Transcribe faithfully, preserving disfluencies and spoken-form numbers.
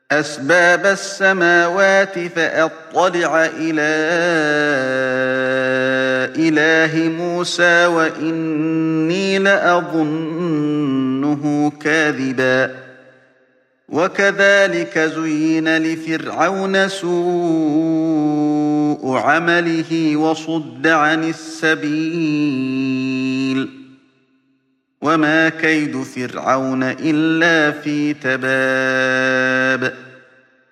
أسباب السماوات فأطلع إلى إله موسى وإني لأظنه كاذبا وكذلك زين لفرعون سوء عمله وصد عن السبيل وما كيد فرعون إلا في تباب